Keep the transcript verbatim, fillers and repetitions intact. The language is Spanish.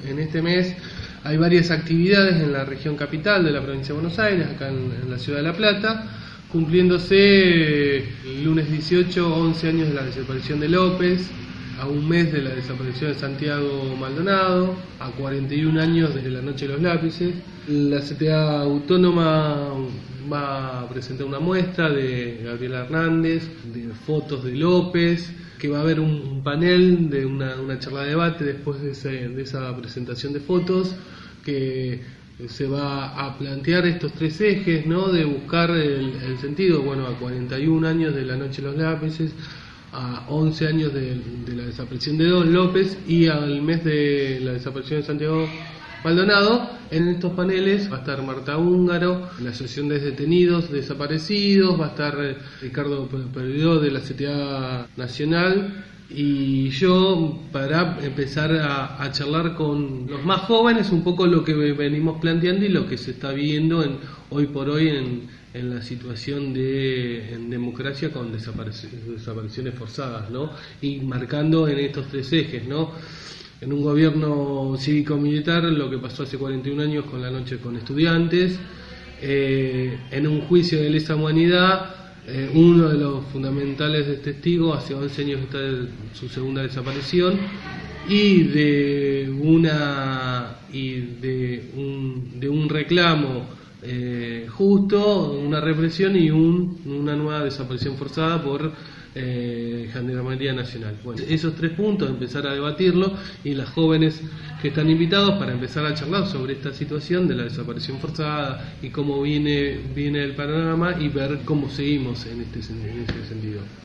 en este mes hay varias actividades en la región capital de la provincia de Buenos Aires, acá en, en la ciudad de La Plata, cumpliéndose el lunes dieciocho, once años de la desaparición de López, a un mes de la desaparición de Santiago Maldonado, a cuarenta y un años desde la noche de los lápices. La C T A Autónoma va a presentar una muestra de Gabriela Hernández, de fotos de López, que va a haber un, un panel de una, una charla de debate después de, ese, de esa presentación de fotos, que se va a plantear estos tres ejes, ¿no? De buscar el, el sentido, bueno, a cuarenta y un años de la noche de los lápices, a once años de, de la desaparición de Don López y al mes de la desaparición de Santiago Maldonado. En estos paneles va a estar Marta Húngaro, la Asociación de Detenidos Desaparecidos, va a estar Ricardo Pervidó de la C T A Nacional y yo, para empezar a, a charlar con los más jóvenes un poco lo que venimos planteando y lo que se está viendo en, hoy por hoy en, en la situación de en democracia con desapariciones, desapariciones forzadas, ¿no? Y marcando en estos tres ejes, ¿no? En un gobierno cívico-militar, lo que pasó hace cuarenta y un años con la noche con estudiantes, eh, en un juicio de lesa humanidad, eh, uno de los fundamentales testigos, hace once años está de su segunda desaparición, y de una y de un, de un reclamo eh, justo, una represión y un, una nueva desaparición forzada por Eh, Gendarmería Nacional. Bueno, esos tres puntos, empezar a debatirlo, y las jóvenes que están invitados para empezar a charlar sobre esta situación de la desaparición forzada y cómo viene, viene el panorama y ver cómo seguimos en, este, en ese sentido.